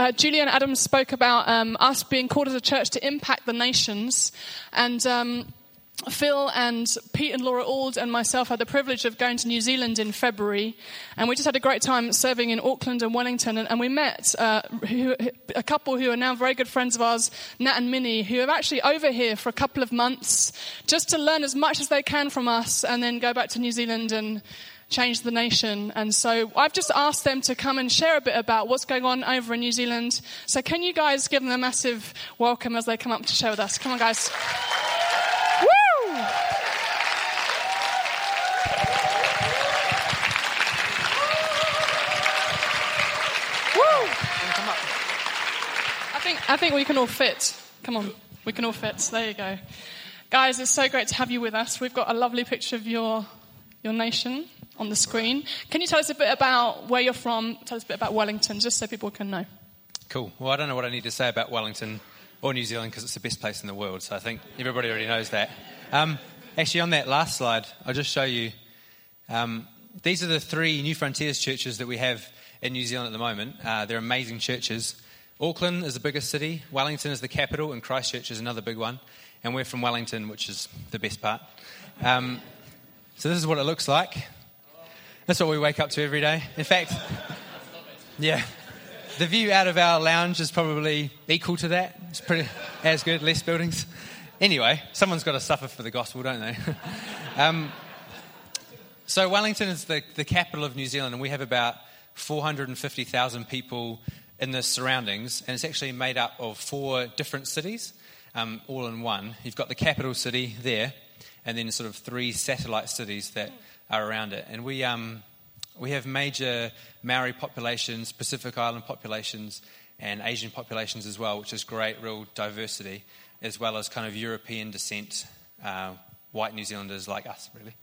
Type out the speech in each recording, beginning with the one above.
Julian Adams spoke about us being called as a church to impact the nations. And Phil and Pete and Laura Auld and myself had the privilege of going to New Zealand in February. And we just had a great time serving in Auckland and Wellington. And we met a couple who are now very good friends of ours, Nat and Minnie, who are actually over here for a couple of months just to learn as much as they can from us and then go back to New Zealand and change the nation. And so I've just asked them to come and share a bit about what's going on over in New Zealand. So can you guys give them a massive welcome as they come up to share with us? Come on, guys. Woo! Woo! I think we can all fit. Come on, we can all fit. There you go. Guys, it's so great to have you with us. We've got a lovely picture of your nation on the screen. Can you tell us a bit about where you're from? Tell us a bit about Wellington, just so people can know. Cool. Well, I don't know what I need to say about Wellington or New Zealand because it's the best place in the world, so I think everybody already knows that. Actually, on that last slide, I'll just show you. These are the 3 New Frontiers churches that we have in New Zealand at the moment. They're amazing churches. Auckland is the biggest city, Wellington is the capital, and Christchurch is another big one. And we're from Wellington, which is the best part. So this is what it looks like. That's what we wake up to every day. In fact, yeah, the view out of our lounge is probably equal to that. It's pretty as good, less buildings. Anyway, someone's got to suffer for the gospel, don't they? So Wellington is the capital of New Zealand, and we have about 450,000 people in the surroundings, and it's actually made up of 4 different cities, all in one. You've got the capital city there, and then sort of 3 satellite cities that are around it. And we have major Maori populations, Pacific Island populations, and Asian populations as well, which is great, real diversity, as well as kind of European descent, white New Zealanders like us, really.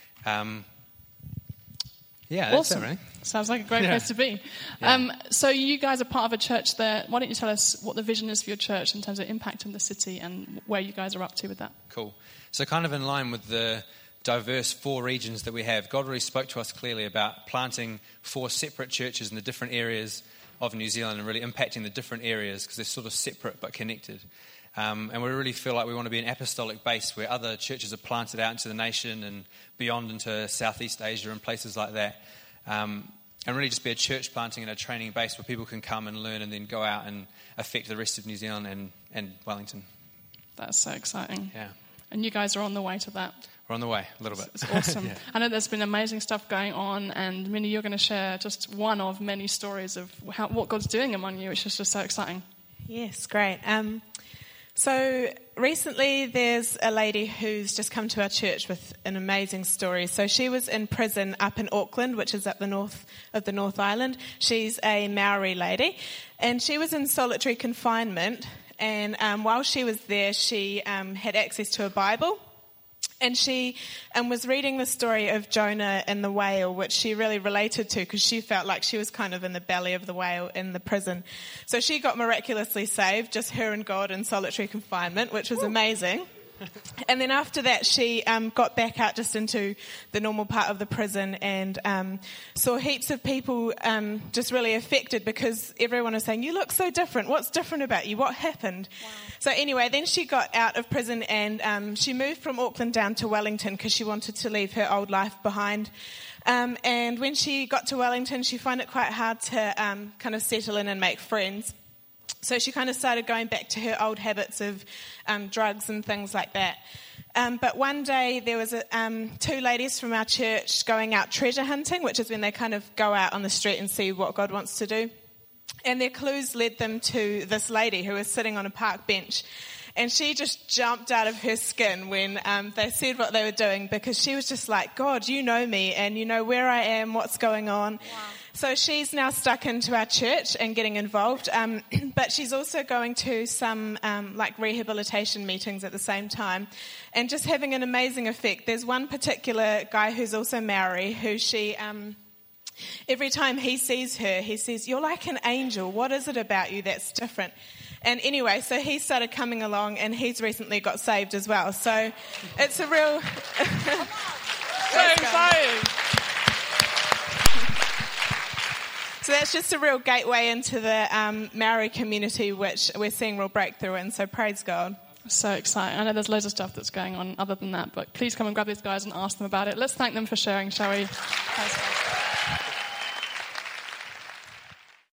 Yeah, that's awesome. it, really. Sounds like a great place to be. Yeah. So you guys are part of a church there. Why don't you tell us what the vision is for your church in terms of impacting the city and where you guys are up to with that? Cool. So kind of in line with the diverse 4 regions that we have, God really spoke to us clearly about planting 4 separate churches in the different areas of New Zealand and really impacting the different areas because they're sort of separate but connected. And we really feel like we want to be an apostolic base where other churches are planted out into the nation and beyond into Southeast Asia and places like that. And really just be a church planting and a training base where people can come and learn and then go out and affect the rest of New Zealand and Wellington. That's so exciting. Yeah. And you guys are on the way to that. We're on the way, a little bit. It's awesome. Yeah. I know there's been amazing stuff going on, and Minnie, you're going to share just one of many stories of what God's doing among you, which is just so exciting. Yes, great. So recently there's a lady who's just come to our church with an amazing story. So she was in prison up in Auckland, which is up the north of the North Island. She's a Maori lady, and she was in solitary confinement. And while she was there, she had access to a Bible. And she was reading the story of Jonah and the whale, which she really related to because she felt like she was kind of in the belly of the whale in the prison. So she got miraculously saved, just her and God in solitary confinement, which was amazing. And then after that, she got back out just into the normal part of the prison and saw heaps of people just really affected because everyone was saying, "You look so different. What's different about you? What happened?" Wow. So anyway, then she got out of prison and she moved from Auckland down to Wellington because she wanted to leave her old life behind. And when she got to Wellington, she found it quite hard to kind of settle in and make friends. So she kind of started going back to her old habits of drugs and things like that. But one day there was 2 ladies from our church going out treasure hunting, which is when they kind of go out on the street and see what God wants to do. And their clues led them to this lady who was sitting on a park bench. And she just jumped out of her skin when they said what they were doing because she was just like, "God, you know me and you know where I am, what's going on." Wow. So she's now stuck into our church and getting involved, but she's also going to some like rehabilitation meetings at the same time and just having an amazing effect. There's one particular guy who's also Maori who she... every time he sees her, he says, "You're like an angel. What is it about you that's different?" And anyway, so he started coming along and he's recently got saved as well. So it's a real... So exciting. So that's just a real gateway into the Maori community, which we're seeing real breakthrough in, so praise God. So exciting. I know there's loads of stuff that's going on other than that, but please come and grab these guys and ask them about it. Let's thank them for sharing, shall we? Thanks, guys.